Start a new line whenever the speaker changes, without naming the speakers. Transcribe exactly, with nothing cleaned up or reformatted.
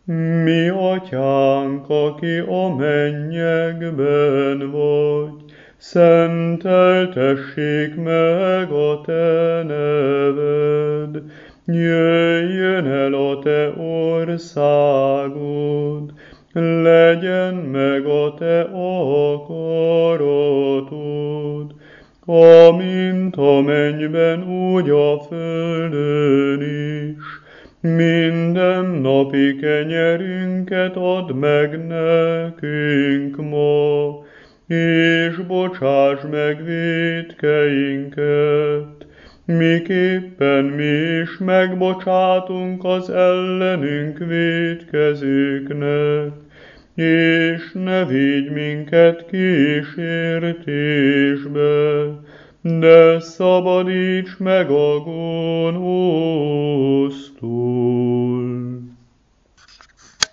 Mi atyánk, aki a mennyekben vagy, szenteltessék meg a te neved, jöjjön el a te országod, legyen meg a te akaratod, amint a mennyben, úgy a földön is. Mindennapi kenyerünket add meg nekünk ma, és bocsáss meg vétkeinket, miképpen mi is megbocsátunk az ellenünk vétkezőknek, és ne vigy minket kísértésbe, de szabadíts meg a gonosztól.